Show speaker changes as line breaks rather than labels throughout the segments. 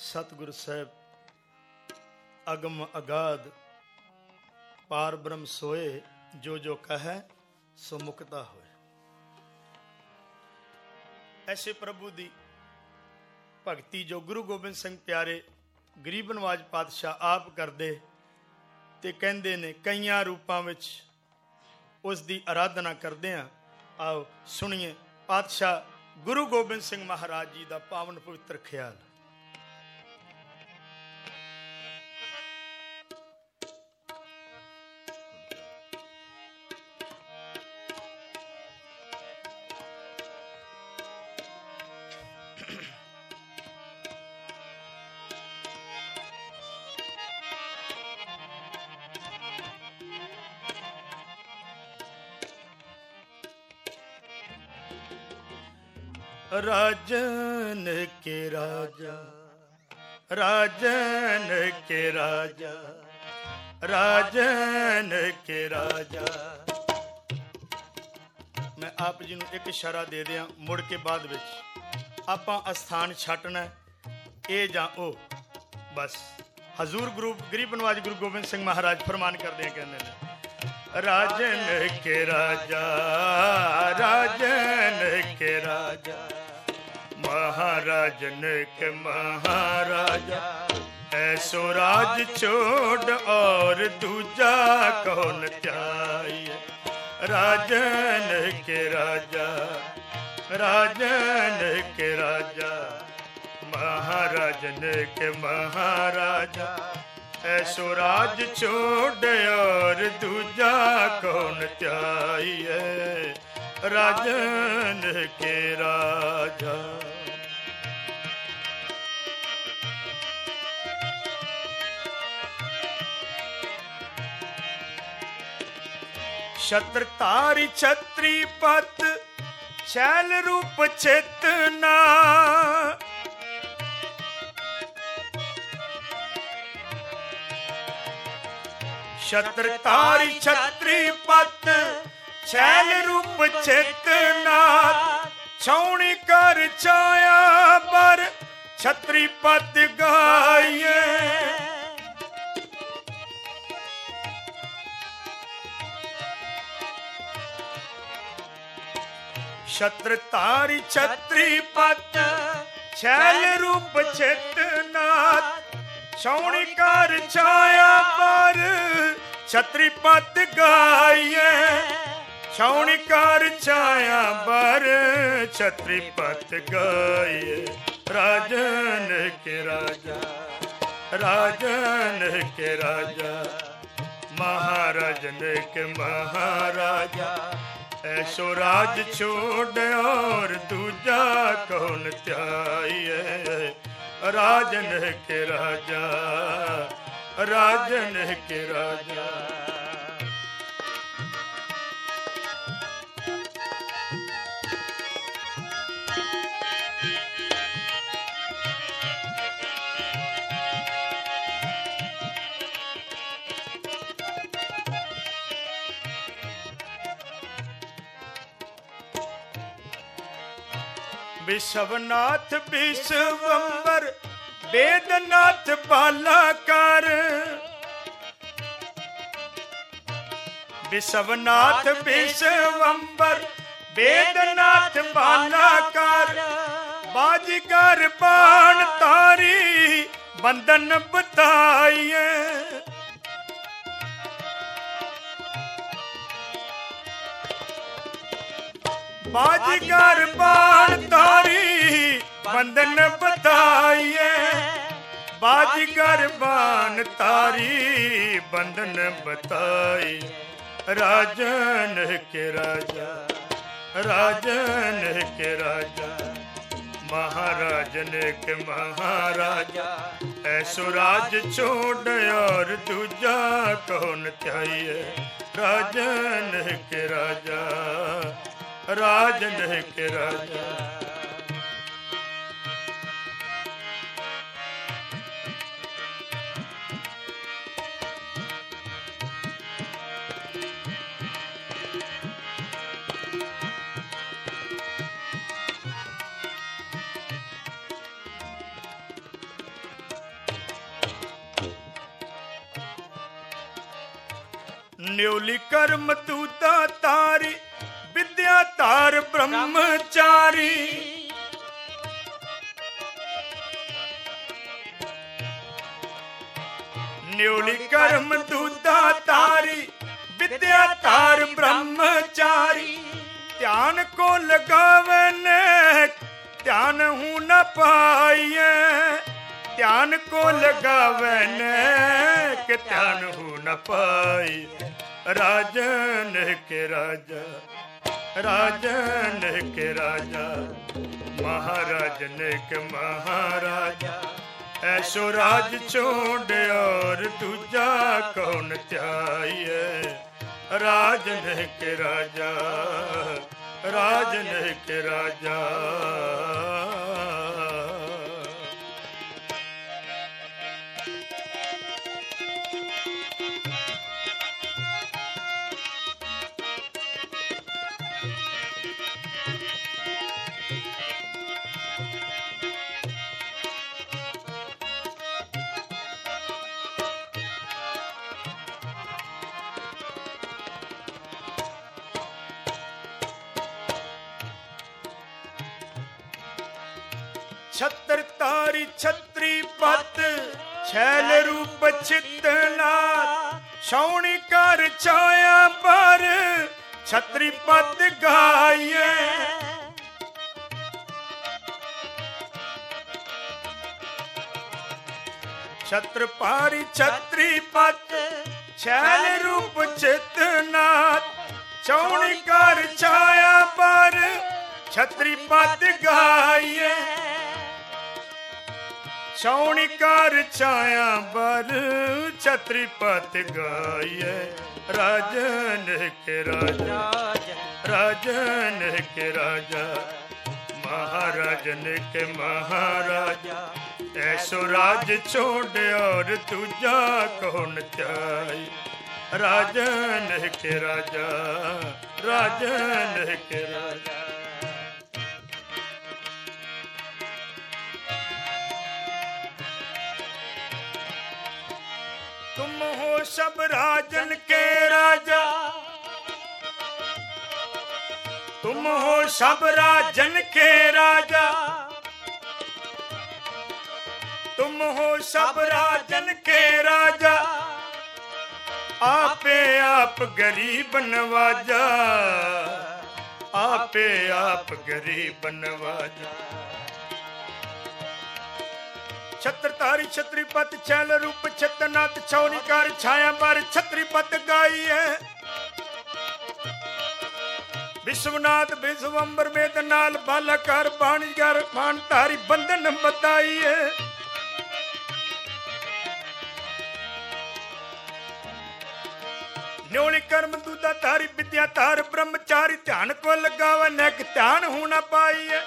सतगुरु साहब अगम अगाध पार ब्रह्म सोए, जो जो कहे सो मुक्ता होए। ऐसे प्रभु दी भगती जो गुरु गोबिंद सिंह प्यारे गरीब नवाज पातशाह आप करदे ते कहंदे ने कईयां रूपां विच उस दी आराधना करदे आ। आओ सुनिए पातशाह गुरु गोबिंद सिंह महाराज जी दा पावन पवित्र ख्याल। राजन के राजा, राजन के राजा, राजन के राजा। मैं आप जी नूं एक इशारा दे दिया, मुड़ के बाद विच आपां अस्थान छाटना ए जां ओ। बस हजूर गुरु गरीब नवाज गुरु गोबिंद सिंह महाराज फरमान करदे हैं, कहंदे ने राजन के राजा, राजन के राजा, महाराजन के महाराजा, ऐसो राज छोड़ और दूजा कौन चाहिए। राजन के राजा, राजन के राजा, महाराजन के महाराजा, ऐसो राज छोड़ और दूजा कौन चाहिए। राजन के राजा। छत्रधारी छत्री पत छैल रूप चेतना, छत्रधारी छत्री पत छैल रूप चेतना, छौणी कर छाया पर छत्री पत गाये। छत्रधारी छत्री पत छैल रूप चेतना, छौणी कर छाया पर छत्री पत गाये। छौणी कर छाया पर छत्री पत गाये। राजन के राजा, राजन के राजा, महाराजन के महाराजा, ऐसो राज छोड़ और दूजा कौन चाहिए। राजन के राजा, राजन के राजा। विश्वनाथ विश्वंबर वेदनाथ बालाकार, विश्वनाथ विश्वंबर वेदनाथ बालाकार, बाजीगर बाण तारी बंधन बताइए। बाजीगर बाण तारी बंधन बताइए। बाजीगर बाण तारी बंधन बताई। राजन के राजा, राजन के राजा, महाराजन के महाराजा, ऐसो राज छोड़ और दूजा कौन चाहिए। राजन के राजा, राजन के राजा। न्योली कर्म दूता तारी विद्या तार ब्रह्मचारी। न्योली कर्म दूता तारी विद्या तार ब्रह्मचारी। ध्यान को लगावन ध्यान हूं न पाइए। ध्यान को लगावन के ध्यान हूं न पाई। राजन के राजा राजन के राजा महाराजन के महाराजा। ऐसो राज छोड़ और दूजा कौन चाहिए। राजन के राजा राजन के राजा। छत्र तारी छत्री पत छैल रूप चितनाथ। छौणी कर छाया पर छत्री पत गाये। छत्र पारी छत्री पत छैल रूप चितनाथ। छौणी कर छाया पर छत्री पत गाये। छौणी कर छाया बर छत्री पत गाये। राजन के राजा राजन के राजा महाराजन के महाराजा। ऐसो राज छोड़ और दूजा कौन चाहिए। राजन के राजा राजन के राजा। तुम हो सब राजन के राजा। तुम हो सब राजन के राजा। तुम हो सब राजन के राजा। आपे आप गरीब नवाजा। आपे आप गरीब नवाजा। छत्रधारी छत्रीपत छैल रूप छतनाथ। छौनी कर छाया पर छत्रीपत गाई है। विश्वनाथ विश्वम्बर वेद नाल बालाकार बाणीगर बाण तारी बंधन बताई है। न्योली कर्म दूता तारी विद्या तार ब्रह्मचारी। ध्यान को लगावा नेक ध्यान होना पाई है।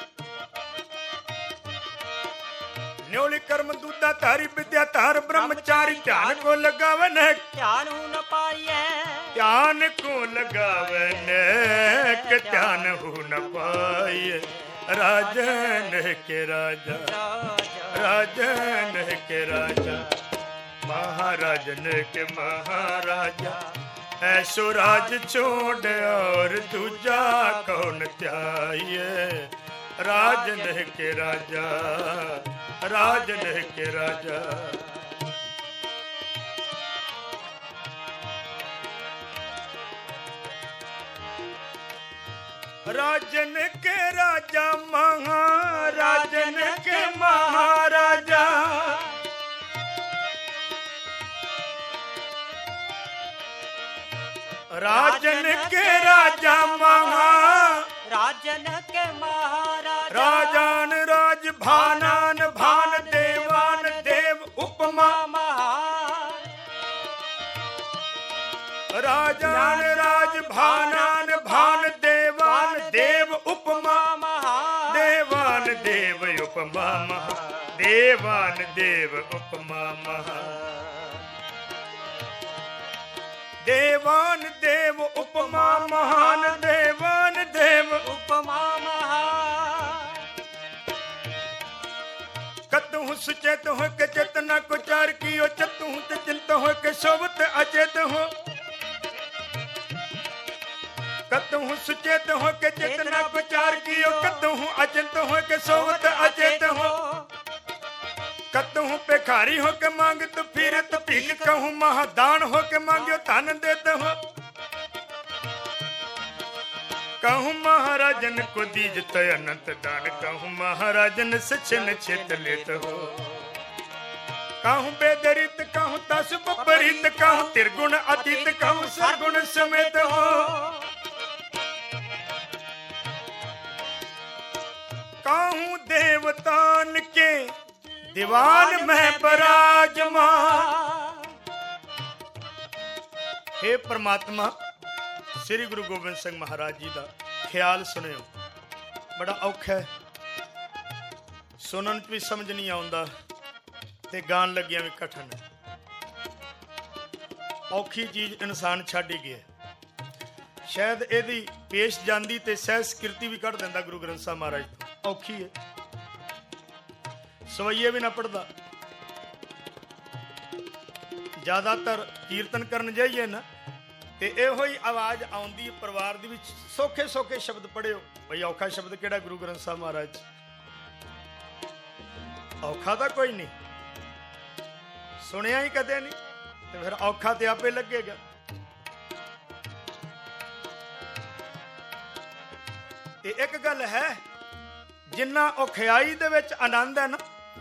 न्योली कर्म दूता तारी विद्या तार ब्रह्मचारी। ध्यान को लगावन
ध्यान हो न पाइए।
ध्यान को लगावन के ध्यान हो न पाइए। राजन के राजा राजन के राजा महाराजन के महाराजा। ऐसो राज छोड़ और दूजा कौन चाहिए। राजन के राजा राजन के राजा। राजन के राजा महाराजन के महाराजा। राजन के राजा
राजन के महाराजा।
राजान राज भानान भान देवान देव उपमा
महान।
राजान राज भानान भान देवान देव उपमा महान। देवान देव उपमा महान। देवान देव उपमा महान। देवान देव उपमा महान। देवान देव
उपमा महान।
कतहु सुचेत हो के चेतना को चार कियो। चतहु चिंत हो के सोवत अचेत हो। कतहु सुचेत हो के चेतना विचार कियो, कतहु अचिंत हो के सोवत अचेत हो, कतहु पेखारी हो के मांगत फिरत भीख, कहूँ महादान हो के मांग्यो धन देत हो, कहूँ महाराजन को दीजत अनंत दान, कहूँ महाराजन सचिन चित लेत हो, कहूँ बेदरित कहूँ तस विपरीत, कहूँ त्रिगुण अतीत कहूँ सरगुण समेत हो, कहूँ देवतान के दीवान में बराजमान। हे परमात्मा, श्री गुरु गोबिंद सिंह महाराज जी का ख्याल सुनियो। बड़ा औखा है, सुनन भी समझ नहीं आता ते गान लगिया भी कठिन है। औखी चीज इंसान छड़ ही गया। शायद एदी पेश जांदी ते सहस्कृति भी कढ़ दिंदा गुरु ग्रंथ साहिब महाराज तो। औखी है, सवैये भी ना पढ़दा। ज्यादातर कीर्तन करन जाइए ना ते इहो ही आवाज आउंदी परिवार दे विच, सौखे सौखे शब्द पढ़ियो। भाई औखा शब्द केड़ा गुरु ग्रंथ साहिब महाराज? औखा तो कोई नहीं, सुनिया ही कदे नहीं, तो फिर औखा ते आपे लगेगा। ते एक गल है, जिन्ना औखियाई दे विच आनंद है ना,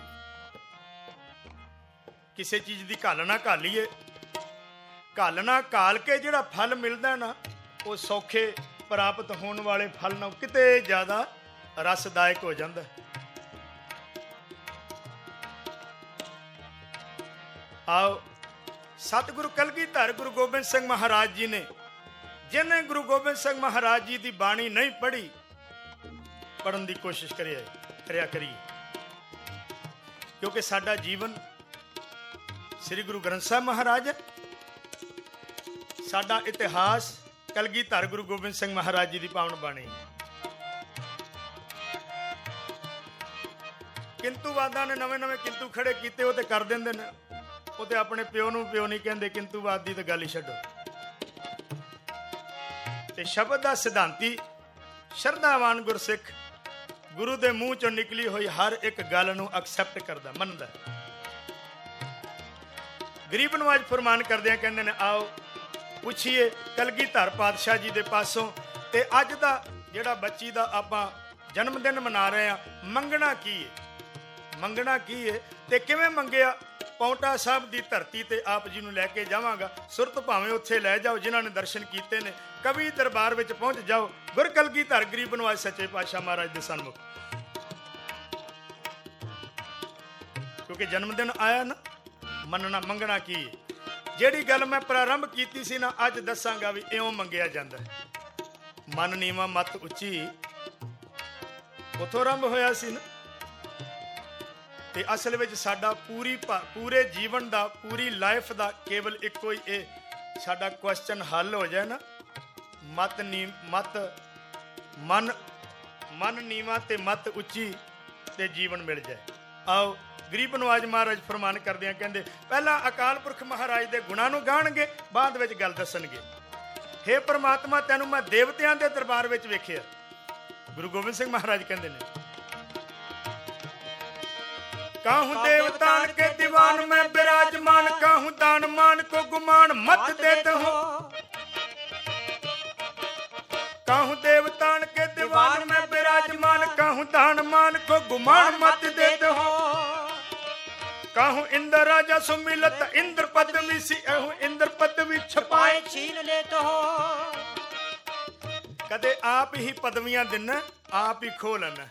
किसी चीज की घालना घालीए, घालना घाल के जिहड़ा फल मिलदा ना, वो सौखे प्राप्त होने वाले फल नालों किते ज्यादा रसदायक हो जाता है। आओ सतगुरु कलगीधर गुरु गोबिंद सिंह महाराज जी ने, जिन्हें गुरु गोबिंद सिंह महाराज जी की बाणी नहीं पढ़ी, पढ़न की कोशिश करिया करिए, क्योंकि साडा जीवन श्री गुरु ग्रंथ साहिब महाराज है। साडा इतिहास कलगीधर गुरु गोबिंद सिंह महाराज जी की पावन बाणी। किंतुवादा ने नवे नवे किंतु खड़े किए, वो तो कर देंगे ने, वो तो अपने प्यो नूं प्यो नहीं कहते, किंतुवाद की तो गल ही छड्डो। ते शब्द का सिद्धांती शरधावान गुरसिख गुरु के मूँह चों निकली हुई हर एक गल नूं एक्सैप्ट करदा, मनदा। गरीब नवाज फरमान करदे कहंदे ने, आओ पुछिए कलगीधर पातशाह जी के पासों, ते अज दा जिहड़ा बच्ची दा आपां जन्मदिन मना रहे हैं, मंगना की है, मंगना की है ते किवें मंगिया। पौंटा साहब की धरती ते आप जी नूं लैके जावांगा, सुरत भावें उत्थे लै जाओ जिन्हां ने दर्शन कीते ने, कवि दरबार विच पहुंच जाओ, गुर कलगीधर गरीब नवाज सच्चे पातशाह महाराज दे सन्मुख, क्योंकि जन्मदिन आया ना, मनना मंगना की है। ਜਿਹੜੀ ਗੱਲ मैं प्रारंभ ਕੀਤੀ ਸੀ ना, ਅੱਜ ਦੱਸਾਂਗਾ ਵੀ ਇਉਂ ਮੰਗਿਆ ਜਾਂਦਾ ਹੈ। ਮਨ ਨੀਵਾਂ ਮਤ ਉੱਚੀ, ਉਥੋਂ ਆਰੰਭ ਹੋਇਆ ਸੀ ਨਾ। ਤੇ ਅਸਲ ਵਿੱਚ ਸਾਡਾ ਪੂਰੇ ਜੀਵਨ ਦਾ, ਪੂਰੀ ਲਾਈਫ ਦਾ ਕੇਵਲ ਇੱਕੋ ਹੀ ਇਹ ਸਾਡਾ ਕੁਐਸਚਨ ਹੱਲ ਹੋ ਜਾਏ ਨਾ, ਮਨ ਨੀਵਾਂ ਤੇ ਮਤ ਉੱਚੀ ਤੇ ਜੀਵਨ ਮਿਲ ਜਾਏ। ਆਓ गरीब नवाज महाराज फरमान करदे कहंदे, पहला अकाल पुरख महाराज दे गुणां नूं गाणगे, बाद विच गल दसणगे। हे परमात्मा, तैनूं मैं देवतियां दे दरबार विच वेखिया। गुरु गोबिंद सिंह महाराज कहंदे ने, काहूं देवतान के दीवान में विराजमान, काहूं दान मान को गुमान मत देत हो, काहूं देवतान के दीवान में विराजमान, काहूं दान मान को गुमान मत देत हो, काहूं इंद्र राजा सुमिलत इंद्र पदवी सी, एहू इंद्र पदवी छपाए छीन लेत हो। कदे आप ही पदवियां देना, आप ही खो लेना।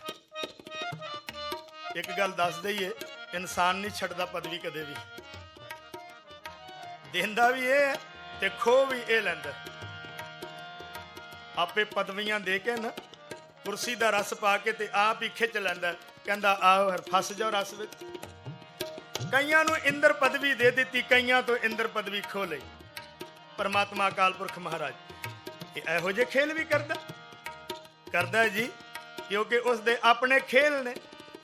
एक गल दस दईए, इंसान नहीं छड़दा पदवी कदे भी, देंदा भी ये है ते खो भी ये लैंदा। आपे पदवियां दे के ना कुर्सी दा रस पा के ते आप ही खिच लैंदा, कहंदा आओ फस जाओ रस विच। कईयां नूं इंद्र पदवी दे दी, कईयां तो इंद्र पदवी खो लई। परमात्मा अकाल पुरख महाराज इहो जे खेल भी करदा जी, क्योंकि उसदे अपने खेल ने,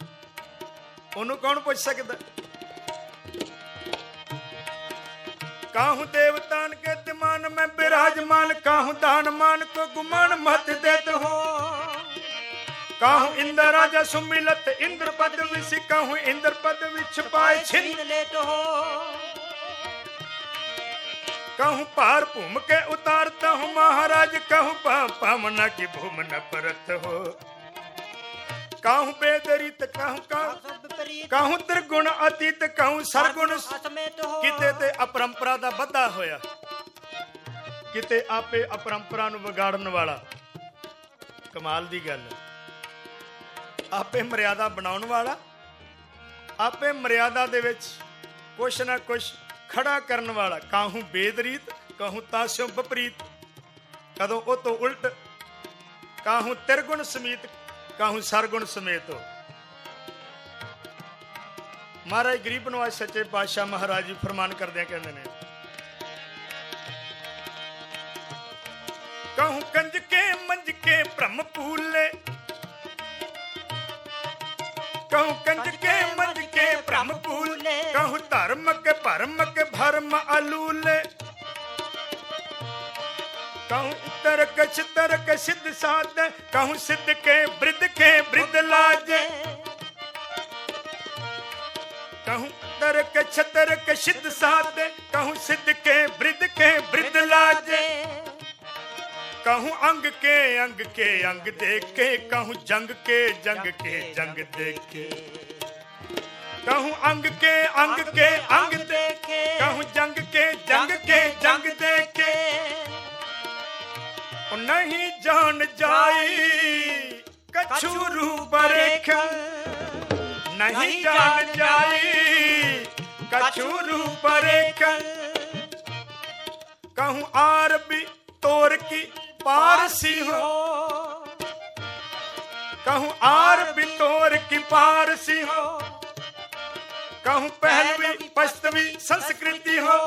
उन्होंने कौन पुछ सकदा। काहू देवतान के दिमान में विराजमान, काहू दान मान को गुमान मत देत हो। काहू इंद्र राजा सुमिलत इंद्र पद विष, काहू इंद्र पद विछ पाए छिन
लेत हो।
कहूँ पार भूम के उतारता हूँ महाराज, कहूँ पावना की भूम न परत हो। कहूँ बेदरित कहूँ त्रिगुण अतीत, कहूँ सरगुण किते ते अपरंपरा दा बधा होया, किते आपे अपरंपरा नूं विगाड़न वाला। कमाल दी गल, आपे मर्यादा बनाउण वाला, आपे मर्यादा दे विच कुछ ना कुछ खड़ा करन वाला। काहू बेदरीत कहूँ तास्यों विपरीत, कदों ओ तो उल्ट, काहू त्रिगुण समेत काहू सरगुण समेत हो। महाराज गरीब नवाज सच्चे पातशाह महाराज जी फरमान करदे कहंदे ने, कहूँ कंज के मंज के ब्रह्म पूले, कहूँ कंज के मंज के ब्रह्म पूले, कहूँ धर्म के भरम अलूले, कहूँ तरक सिद्ध साध, कहूँ सिद्ध के वृद्ध लाजे, कहूँ तरक सिद्ध साध, कहूँ सिद्ध के वृद्ध लाजे, कहूँ अंग के अंग देखे, कहूँ जंग के जंग देखे, कहूँ अंग के अंग देखे, कहूँ जंग के जंग देखे। नहीं जान जाई कछु रूप रेखा, नहीं जान जाई कछु रूप रेखा, कहूँ आरबी तोर की पारसी हो, कहूँ आरबी तोर की पारसी हो, कहूँ पहलवी पश्चिमी संस्कृति हो,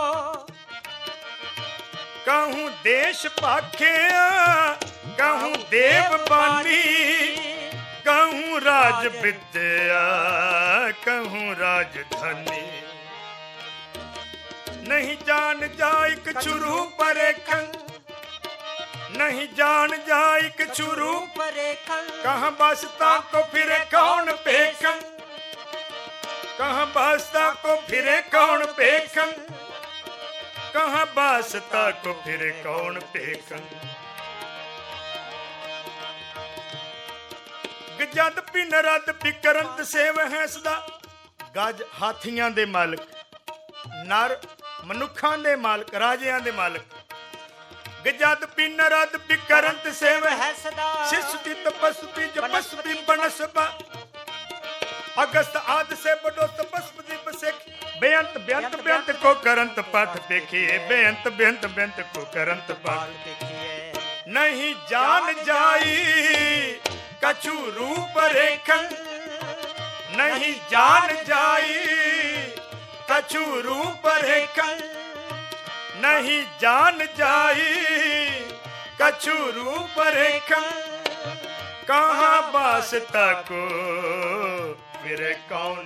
कहूँ देश पाखे कहूँ देव बानी, कहूँ राज विद्या कहूँ राजधानी। नहीं जान जाय कछु रूप रेखा, नहीं जान जाय कछु रूप रेखा, कहाँ बसता को फिरे कौन पेखा, कहाँ बसता को फिरे कौन पेखा, कहाँ बसता को फिरे कौन पेखा। गजद पी नरद पी करंत सेव है सदा, गज हाथियां दे मालक, नर मनुखां दे मालक, राजियां दे मालक। गजद पी नरद पी करंत सेव है सदा, शिशुति तपस्वी जपस्वी बनसबा, अगस्त आद से बड़ो तपस्वी बसेख, बेअंत बेअंत बेअंत को करंत पाठ देखिए, बेअंत बेअंत बेअंत को करंत पाठ देखिए। नहीं जान जाई कछु रूप रेखन, नहीं जान जाई कछु रूप रेखन, नहीं जान जाई कछु रूप रेखन, कहाँ बासता को फिरे कौन,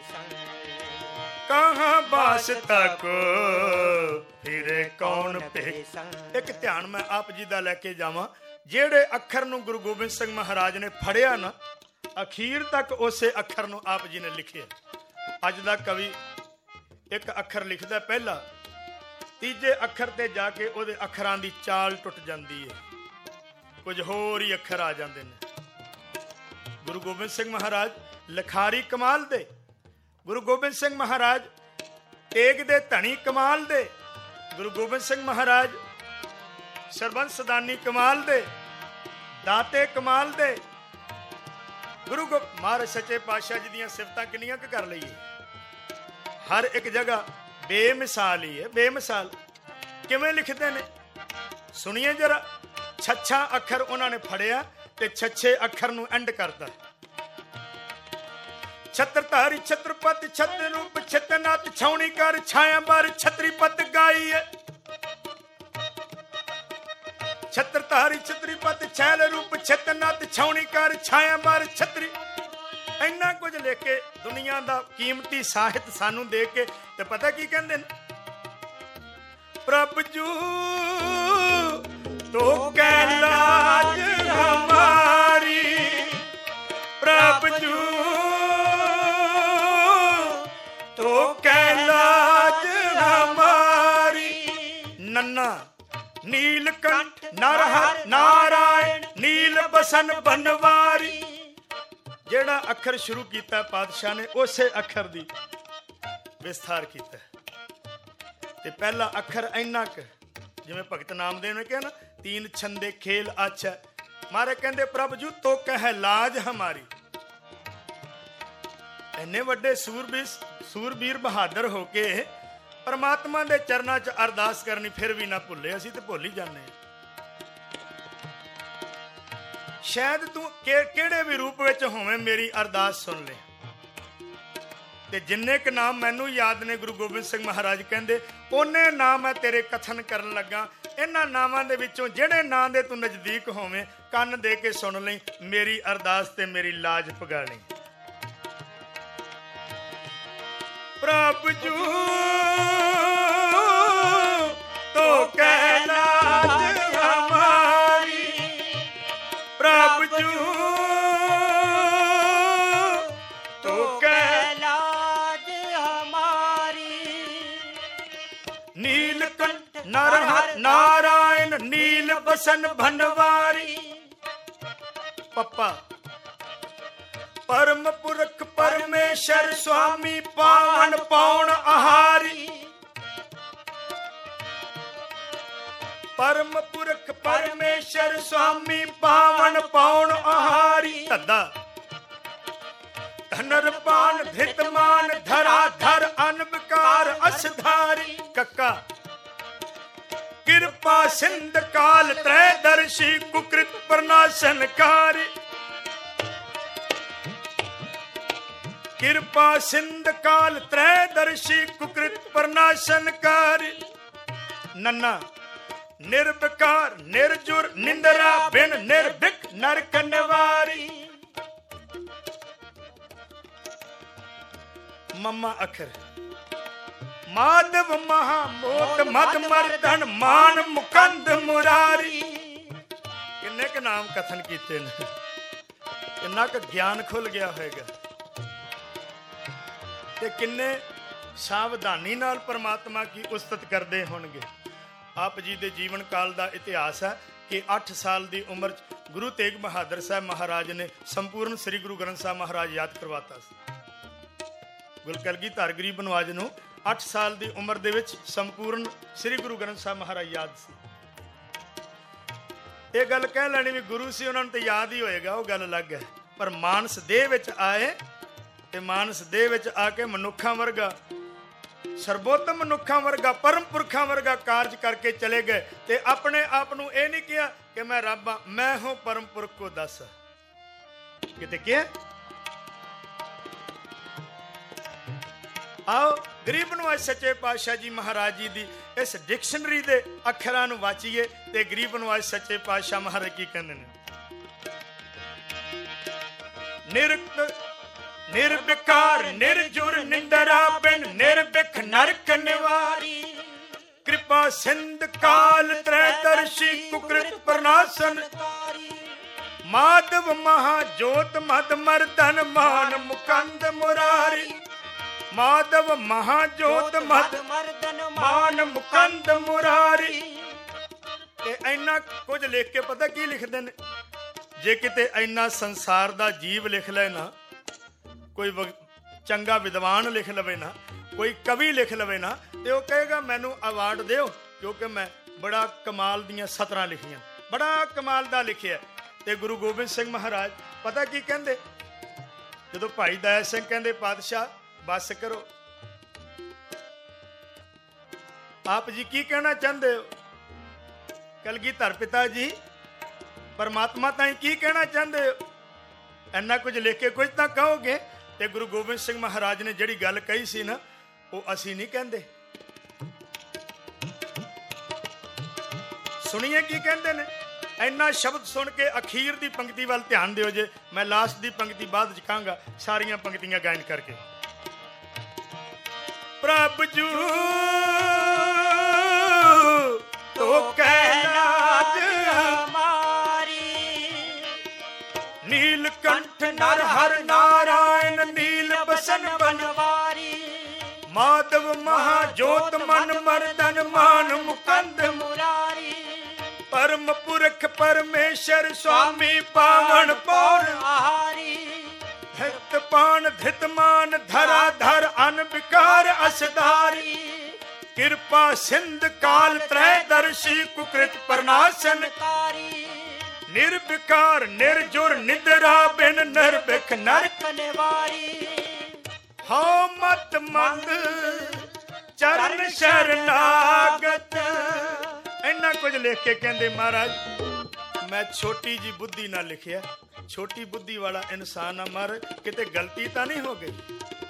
कहाँ बासता को फिरे कौन पे। एक ध्यान मैं आप जी दा लेके जावां, ਜਿਹੜੇ ਅੱਖਰ ਨੂੰ ਗੁਰੂ ਗੋਬਿੰਦ ਸਿੰਘ ਮਹਾਰਾਜ ਨੇ ਫੜਿਆ ਨਾ, ਅਖੀਰ ਤੱਕ ਉਸੇ ਅੱਖਰ ਨੂੰ ਆਪ ਜੀ ਨੇ ਲਿਖਿਆ। ਅੱਜ ਦਾ ਕਵੀ ਇੱਕ ਅੱਖਰ ਲਿਖਦਾ ਪਹਿਲਾ, ਤੀਜੇ ਅੱਖਰ ਤੇ ਜਾ ਕੇ ਉਹਦੇ ਅੱਖਰਾਂ ਦੀ ਚਾਲ ਟੁੱਟ ਜਾਂਦੀ ਹੈ, ਕੁਝ ਹੋਰ ਹੀ ਅੱਖਰ ਆ ਜਾਂਦੇ ਨੇ। ਗੁਰੂ ਗੋਬਿੰਦ ਸਿੰਘ ਮਹਾਰਾਜ ਲਿਖਾਰੀ ਕਮਾਲ ਦੇ, ਗੁਰੂ ਗੋਬਿੰਦ ਸਿੰਘ ਮਹਾਰਾਜ ਤੇਗ ਦੇ ਧਣੀ ਕਮਾਲ ਦੇ, ਗੁਰੂ ਗੋਬਿੰਦ ਸਿੰਘ ਮਹਾਰਾਜ ਸਰਬੰਸ ਸਦਾਨੀ ਕਮਾਲ ਦੇ, ਦਾਤੇ ਕਮਾਲ ਦੇ। ਗੁਰੂ ਮਹਾਰਾਜ ਸੱਚੇ ਪਾਤਸ਼ਾਹ ਜੀ ਦੀਆਂ ਸਿਫਤਾਂ ਕਿੰਨੀਆਂ ਕੁ ਕਰ ਲਈਏ, ਹਰ ਇੱਕ ਜਗ੍ਹਾ ਬੇਮਿਸਾਲ ਹੀ ਹੈ। ਬੇਮਿਸਾਲ ਕਿਵੇਂ ਲਿਖਦੇ ਨੇ ਸੁਣੀਏ ਜਰਾ। ਛੱਛਾ ਅੱਖਰ ਉਹਨਾਂ ਨੇ ਫੜਿਆ ਤੇ ਛੱਛੇ ਅੱਖਰ ਨੂੰ ਐਂਡ ਕਰਦਾ। ਛਤਰਧਾਰੀ ਛਤਰਪਤੀ ਛਤਰ ਰੂਪ ਛਤਨਾਥ ਛਾਉਣੀ ਕਰ ਛਾਇਆ ਬਾਰ ਛਤਰੀਪਤ ਗਾਈ ਹੈ। ਛਤਰਧਾਰੀ ਛਤਰੀਪਤ ਛੈਲ ਰੂਪ ਛਤਨਾਥ ਛਾਉਣੀ ਕਰ ਛਾਇਆ ਬਾਰ ਛਤਰੀ। ਇੰਨਾ ਕੁਝ ਲਿਖ ਕੇ ਦੁਨੀਆ ਦਾ ਕੀਮਤੀ ਸਾਹਿਤ ਸਾਨੂੰ ਦੇ ਕੇ ਤੇ ਪਤਾ ਕੀ ਕਹਿੰਦੇ ਨੇ, प्रभु जू तो कह लाज हमारी, प्रभु जू तो कह लाज हमारी। नन्ना नीलकंठ नरहर नारायण नील बसन बनवारी। ਜਿਹੜਾ ਅੱਖਰ ਸ਼ੁਰੂ ਕੀਤਾ ਪਾਤਸ਼ਾਹ ਨੇ ਉਸੇ ਅੱਖਰ ਦੀ ਵਿਸਥਾਰ ਕੀਤਾ ਤੇ ਪਹਿਲਾ ਅੱਖਰ ਇੰਨਾ ਕੁ, ਜਿਵੇਂ ਭਗਤ ਨਾਮਦੇਵ ਨੇ ਕਿਹਾ ਨਾ, ਤੀਨ ਛੰਦੇ ਖੇਲ ਆਛਾ। ਮਾਰੇ ਕਹਿੰਦੇ ਪ੍ਰਭੂ ਜੂ ਤੋ ਕਹਿ ਲਾਜ ਹਮਾਰੀ। ਇੰਨੇ ਵੱਡੇ ਸੂਰਬੀਰ ਬਹਾਦਰ ਹੋ ਕੇ ਪਰਮਾਤਮਾ ਦੇ ਚਰਨਾਂ 'ਚ ਅਰਦਾਸ ਕਰਨੀ ਫਿਰ ਵੀ ਨਾ ਭੁੱਲੇ। ਅਸੀਂ ਤੇ ਭੁੱਲ ਹੀ ਜਾਂਦੇ ਹਾਂ। ਸ਼ਾਇਦ ਤੂੰ ਕਿਹੜੇ ਵੀ ਰੂਪ ਵਿੱਚ ਹੋਵੇਂ ਮੇਰੀ ਅਰਦਾਸ ਸੁਣ ਲੈ। ਤੇ ਜਿੰਨੇ ਕੁ ਨਾਮ ਮੈਨੂੰ ਯਾਦ ਨੇ ਗੁਰੂ ਗੋਬਿੰਦ ਸਿੰਘ ਮਹਾਰਾਜ ਕਹਿੰਦੇ ਉਹਨੇ ਨਾਮ ਮੈਂ ਤੇਰੇ ਕਥਨ ਕਰਨ ਲੱਗਾ। ਇਹਨਾਂ ਨਾਵਾਂ ਦੇ ਵਿੱਚੋਂ ਜਿਹੜੇ ਨਾਂ ਦੇ ਤੂੰ ਨਜ਼ਦੀਕ ਹੋਵੇਂ ਕੰਨ ਦੇ ਕੇ ਸੁਣ ਲਈ, ਮੇਰੀ ਅਰਦਾਸ ਤੇ ਮੇਰੀ ਲਾਜ ਪੁਗਾ ਲਈ। ਪ੍ਰਭ ਜੂ ਤੋ ਕਹਿ ਲਾਜ ਹਮਾਰੀ, ਪ੍ਰਭ ਜੂ ਤੋ ਕਹਿ
ਲਾਜ ਹਮਾਰੀ।
ਨੀਲਕੰਠ ਨਰਹਰ ਨਾਰਾਇਣ ਨੀਲ ਬਸਨ ਭਨਵਾਰੀ। ਪੱਪਾ परम पुरख परमेश्वर स्वामी पावन पाउन आहारी। परम पुरख परमेश्वर स्वामी पावन पाउन आहारी। तदा धनरपान धितमान धरा धर अनबकार असधारी। कक्का कृपा सिंध काल त्रैदर्शी कुकृत प्रनाशनकारी। कृपा सिंध काल त्रैदर्शी कुकृत प्रनाशनकारी। नन्ना निर्विकार निर्जुर निंदरा बिन निर्भिक नरक निवारी। मम्मा अखर माधव महामोत मद मर्दन मान मुकंद मुरारी। किन्ने के नाम कथन कीते ने, किन्ना का ज्ञान खुल गया होएगा ਤੇ ਕਿੰਨੇ ਸਾਵਧਾਨੀ ਨਾਲ ਪਰਮਾਤਮਾ ਕੀ ਉਸਤਤ ਕਰਦੇ ਹੋਣਗੇ। ਆਪ ਜੀ ਦੇ ਜੀਵਨ ਕਾਲ ਦਾ ਇਤਿਹਾਸ ਹੈ ਕਿ 8 ਸਾਲ ਦੀ ਉਮਰ 'ਚ ਗੁਰੂ ਤੇਗ ਬਹਾਦਰ ਸਾਹਿਬ ਮਹਾਰਾਜ ਨੇ ਸੰਪੂਰਨ ਸ੍ਰੀ ਗੁਰੂ ਗ੍ਰੰਥ ਸਾਹਿਬ ਮਹਾਰਾਜ ਯਾਦ ਕਰਵਾਤਾ ਸੀ। ਗੁਰੂ ਕਲਗੀਧਰ ਗਰੀਬ ਨਵਾਜ ਨੂੰ 8 ਸਾਲ ਦੀ ਉਮਰ ਦੇ ਵਿੱਚ ਸੰਪੂਰਨ ਸ੍ਰੀ ਗੁਰੂ ਗ੍ਰੰਥ ਸਾਹਿਬ ਮਹਾਰਾਜ ਯਾਦ ਸੀ। ਇਹ ਗੱਲ ਕਹਿ ਲੈਣੀ ਵੀ ਗੁਰੂ ਸੀ ਉਹਨਾਂ ਨੂੰ ਤਾਂ ਯਾਦ ਹੀ ਹੋਏਗਾ, ਉਹ ਗੱਲ ਅਲੱਗ ਹੈ। ਪਰ ਮਾਨਸ ਦੇਹ ਵਿੱਚ ਆਏ ਤੇ ਮਾਨਸ ਦੇਹ ਵਿੱਚ ਆ ਕੇ ਮਨੁੱਖਾਂ ਵਰਗਾ, ਸਰਬੋਤਮ ਮਨੁੱਖਾਂ ਵਰਗਾ, ਪਰਮ ਪੁਰਖਾਂ ਵਰਗਾ ਕਾਰਜ ਕਰਕੇ ਚਲੇ ਗਏ ਤੇ ਆਪਣੇ ਆਪ ਨੂੰ ਇਹ ਨਹੀਂ ਕਿਹਾ ਕਿ ਮੈਂ ਰੱਬ ਹਾਂ, ਮੈਂ ਹਾਂ ਪਰਮ ਪੁਰਖ ਕੋ ਦੱਸ। ਕਿਤੇ ਕਿਹਾ? ਆਓ ਗਰੀਬ ਨਿਵਾਜ ਸੱਚੇ ਪਾਤਸ਼ਾਹ ਜੀ ਮਹਾਰਾਜ ਜੀ ਦੀ ਇਸ ਡਿਕਸ਼ਨਰੀ ਦੇ ਅੱਖਰਾਂ ਨੂੰ ਵਾਚੀਏ ਤੇ ਗਰੀਬ ਨਿਵਾਜ ਸੱਚੇ ਪਾਤਸ਼ਾਹ ਮਹਾਰਾਜ ਕੀ ਕਹਿੰਦੇ ਨੇ। निर्विकार निर्जुर निंदरा बिन निर्भिक नरक निवारी। कृपा सिंध काल त्रैदर्शी कुकृत प्रनाशन। माधव महाजोत मद मर्दन मान मुकंद मुरारी। माधव महाजोत मद मर्दन मान मुकंद मुरारी। इन्ना कुछ लिख के पता की लिखते ने, जे किते इन्ना संसार दा जीव लिख लेना, कोई चंगा विद्वान लिख लवे ना, कोई कवि लिख लवे ना, तो वह कहेगा मैनू अवार्ड दिओ क्योंकि मैं बड़ा कमाल दियां सतरां लिखियां, बड़ा कमाल दा लिखिया। ते गुरु गोबिंद सिंह महाराज पता की कहंदे, जदों भाई दया सिंह कहंदे पातशाह बस करो, आप जी की कहना चाहते हो? कलगीधर पिता जी परमात्मा ताईं की कहना चाहते हो? इन्ना कुछ लिख के कुछ तां कहोगे। ते गुरु गोबिंद सिंह महाराज ने जिहड़ी गल कही सी ना, वो असीं नहीं कहंदे। सुनिए की कहंदे ने। इन्ना शब्द सुन के अखीर दी पंक्ति वाल ध्यान दिओ जे, मैं लास्ट दी पंक्ति बाद च कहांगा, सारियां पंक्तियां गायन करके। प्रभ जू ਰੋਕੈ ਲਾਜ
ਹਮਾਰੀ।
ਨੀਲਕੰਠ ਨਰ ਹਰ ਨਾਰਾਇਣ ਨੀਲ ਬਸਨ
ਬਨਵਾਰੀ।
ਮਾਧਵ ਮਹਾ ਜੋਤ ਮਨ ਮਰਦਨ ਮਾਨ ਮੁਕੰਦ
ਮੁਰਾਰੀ।
ਪਰਮ ਪੁਰਖ ਪਰਮੇਸ਼ਰ ਸੁਆਮੀ ਪਾਵਨ ਪੌਣ
ਆਹਾਰੀ।
ਹਿਤ ਪਾਨ ਧਿਤ ਮਾਨ ਧਰਾ ਧਰ ਅਨ ਵਿਕਾਰ ਅਸਧਾਰੀ। ਕਿਰਪਾ ਸਿੰਧ ਕਾਲ ਤ੍ਰੈ ਦਰਸ਼ੀ ਕੁਕ੍ਰਿਤ ਪ੍ਰਨਾਸ਼ਨ
ਕਾਰੀ।
ਨਿਰਵਿਕਾਰ ਨਿਰਜੁਰ ਨਿਦਰਾ ਬਿਨ ਨਿਰਭਿਖ ਨਰਕ
ਨਿਵਾਰੀ।
ਹਉ ਮਤ ਮੰਦ ਚਰਨ ਸ਼ਰਨਾਗਤ। ਇੰਨਾ ਕੁਝ ਲਿਖ ਕੇ ਕਹਿੰਦੇ ਮਹਾਰਾਜ ਮੈਂ ਛੋਟੀ ਜੀ ਬੁੱਧੀ ਨਾਲ ਲਿਖਿਆ। ਛੋਟੀ ਬੁੱਧੀ ਵਾਲਾ ਇਨਸਾਨ ਆ ਮਹਾਰਾਜ, ਕਿਤੇ ਗਲਤੀ ਤਾਂ ਨਹੀਂ ਹੋ ਗਈ,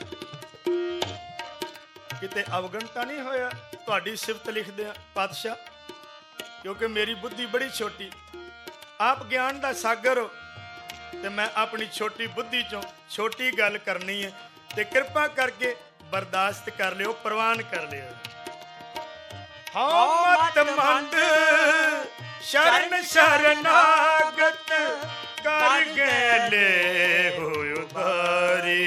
ਕਿਤੇ ਅਵਗਣ ਤਾਂ ਨਹੀਂ ਹੋਇਆ। ਤੁਹਾਡੀ ਸਿਫਤ ਲਿਖਦੇ ਆ ਪਾਤਸ਼ਾਹ, ਕਿਉਂਕਿ ਮੇਰੀ ਬੁੱਧੀ ਬੜੀ ਛੋਟੀ, ਆਪ ਗਿਆਨ ਦਾ ਸਾਗਰ ਹੋ ਤੇ ਮੈਂ ਆਪਣੀ ਛੋਟੀ ਬੁੱਧੀ ਚੋਂ ਛੋਟੀ ਗੱਲ ਕਰਨੀ ਹੈ ਤੇ ਕਿਰਪਾ ਕਰਕੇ ਬਰਦਾਸ਼ਤ ਕਰ ਲਿਓ, ਪ੍ਰਵਾਨ ਕਰ ਲਿਓ। ਹਉ ਮਤ ਮੰਦ ਸ਼ਰਨ ਸ਼ਰਨਾਗਤ ਕਰ ਗੈਲੇ ਹੋਇ ਉਧਾਰੀ।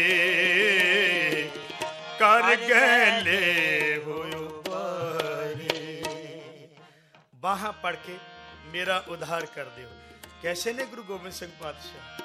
ਕਰ ਗੈਲੇ ਹੋਇ ਉਧਾਰੀ। ਬਾਹਾਂ ਪੜ ਕੇ ਮੇਰਾ ਉਧਾਰ ਕਰ ਦਿਓ। ਕੈਸੇ ਨੇ ਗੁਰੂ ਗੋਬਿੰਦ ਸਿੰਘ ਪਾਤਸ਼ਾਹ?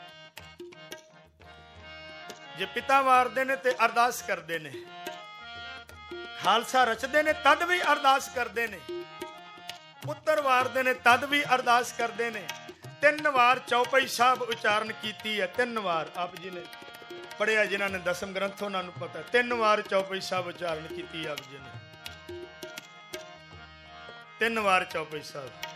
ਜੇ ਪਿਤਾ ਵਾਰਦੇ ਨੇ ਤੇ ਅਰਦਾਸ ਕਰਦੇ ਨੇ, ਖਾਲਸਾ ਰਚਦੇ ਨੇ ਤਦ ਵੀ ਅਰਦਾਸ ਕਰਦੇ ਨੇ, ਪੁੱਤਰ ਵਾਰਦੇ ਨੇ ਤਦ ਵੀ ਅਰਦਾਸ ਕਰਦੇ ਨੇ। 3 ਵਾਰ ਚੌਪਈ ਸਾਹਿਬ ਉਚਾਰਨ ਕੀਤੀ ਹੈ। 3 ਵਾਰ ਆਪ ਜੀ ਨੇ ਪੜਿਆ, ਜਿਨ੍ਹਾਂ ਨੇ ਦਸਮ ਗ੍ਰੰਥ ਉਹਨਾਂ ਨੂੰ ਪਤਾ। 3 ਵਾਰ ਚੌਪਈ ਸਾਹਿਬ ਉਚਾਰਨ ਕੀਤੀ ਆਪ ਜੀ ਨੇ। 3 ਵਾਰ ਚੌਪਈ ਸਾਹਿਬ।